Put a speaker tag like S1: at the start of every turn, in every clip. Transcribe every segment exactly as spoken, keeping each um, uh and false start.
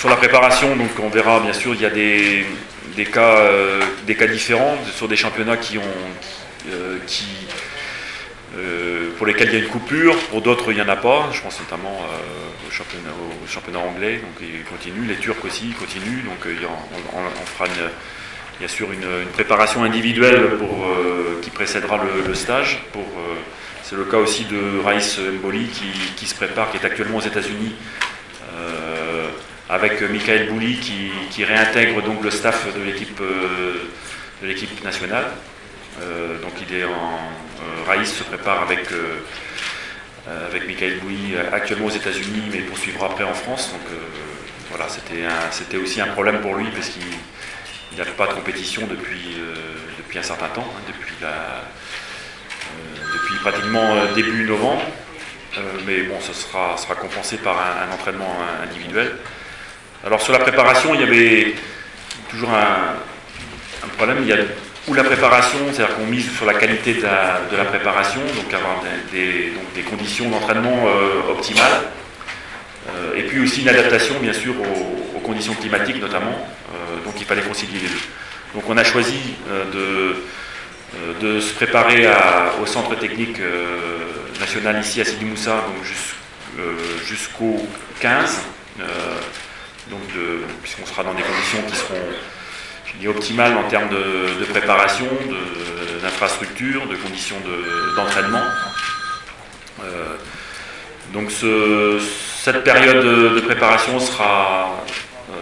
S1: sur la préparation, donc on verra bien sûr, il y a des, des, cas, euh, des cas différents sur des championnats qui ont, euh, qui, euh, pour lesquels il y a une coupure, pour d'autres il n'y en a pas. Je pense notamment euh, au, championnat, au championnat anglais, donc ils continuent, les Turcs aussi ils continuent, donc euh, on, on, on fera une, bien sûr une, une préparation individuelle pour, euh, qui précédera le, le stage. Pour, euh, c'est le cas aussi de Raïs Mboli qui, qui se prépare, qui est actuellement aux États-Unis. Euh, avec Michael Bouli qui, qui réintègre donc le staff de l'équipe euh, de l'équipe nationale. Euh, donc il est en euh, Raïs se prépare avec euh, avec Michael Bouli actuellement aux États-Unis, mais poursuivra après en France. Donc euh, voilà, c'était c'était aussi un problème pour lui parce qu'il il n'a pas de compétition depuis euh, depuis un certain temps, hein, depuis la euh, depuis pratiquement euh, début novembre. Euh, mais bon, ça sera, sera compensé par un, un entraînement individuel. Alors sur la préparation, il y avait toujours un, un problème. Il y a où la préparation, c'est-à-dire qu'on mise sur la qualité de la, de la préparation, donc avoir des, des, donc des conditions d'entraînement euh, optimales, euh, et puis aussi une adaptation bien sûr aux, aux conditions climatiques notamment, euh, donc il fallait concilier les deux. Donc on a choisi euh, de, euh, de se préparer à, au centre technique euh, national ici à Sidi Moussa, donc jusqu'au euh, quinze. Euh, donc puisqu'on sera dans des conditions qui seront je dis, optimales en termes de, de préparation, d'infrastructure, de, de conditions d'entraînement. De, euh, donc ce, cette période de, de préparation sera, euh,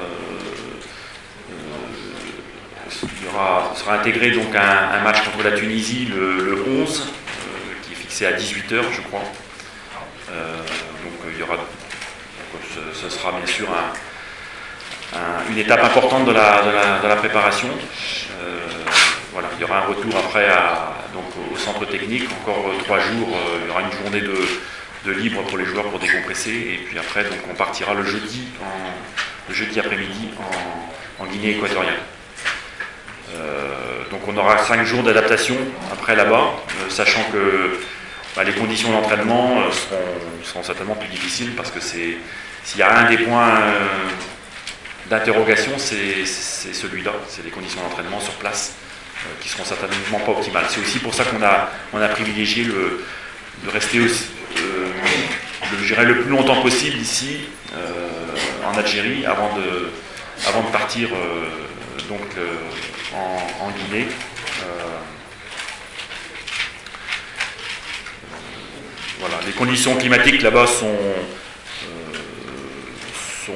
S1: euh, il y aura, sera intégrée donc un, un match contre la Tunisie le, le onze, euh, qui est fixé à dix-huit heures je crois. Euh, donc il y aura, donc, ce, ce sera bien sûr un une étape importante de la, de la, de la préparation. Euh, voilà, il y aura un retour après à, donc, au centre technique, encore trois jours, euh, il y aura une journée de, de libre pour les joueurs pour décompresser, et puis après donc, on partira le jeudi, en, le jeudi après-midi en, en Guinée équatoriale. Euh, donc on aura cinq jours d'adaptation après là-bas, euh, sachant que bah, les conditions d'entraînement euh, seront, seront certainement plus difficiles, parce que c'est s'il y a un des points euh, d'interrogation, c'est celui-là, c'est les conditions d'entraînement sur place euh, qui seront certainement pas optimales. C'est aussi pour ça qu'on a, on a privilégié le, de rester aussi, euh, le, je dirais le plus longtemps possible ici euh, en Algérie avant de, avant de partir euh, donc, euh, en, en Guinée. Euh, voilà, les conditions climatiques là-bas sont, euh, sont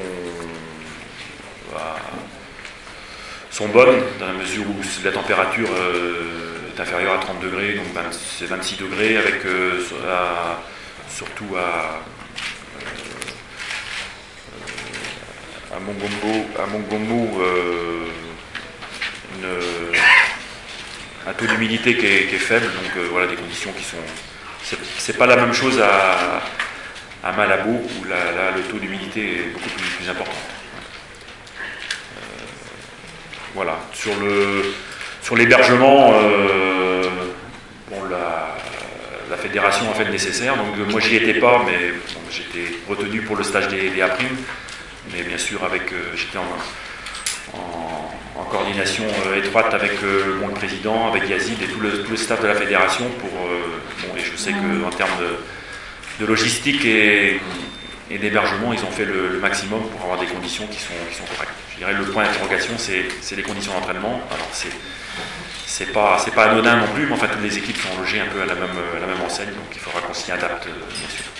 S1: sont bonnes, dans la mesure où la température euh, est inférieure à trente degrés, donc c'est vingt-six degrés, avec euh, à, surtout à, euh, à Mongombo, à Mongombo euh, une, un taux d'humidité qui, qui est faible, donc euh, voilà des conditions qui sont... C'est pas la même chose à, à Malabo, où là, là le taux d'humidité est beaucoup plus, plus important. Voilà, sur le sur l'hébergement, euh, bon, la, la fédération a fait le nécessaire, donc moi j'y étais pas, mais bon, j'étais retenu pour le stage des, des A-Prime, mais bien sûr avec euh, j'étais en, en, en coordination euh, étroite avec euh, bon, le président, avec Yazid et tout le, tout le staff de la fédération pour euh, bon, et je sais qu'en termes de, de logistique et et d'hébergement, ils ont fait le, le maximum pour avoir des conditions qui sont, qui sont correctes. Je dirais le point d'interrogation, c'est les conditions d'entraînement. Alors c'est pas, pas anodin non plus, mais enfin toutes les équipes sont logées un peu à la même, à la même enseigne, donc il faudra qu'on s'y adapte, bien sûr.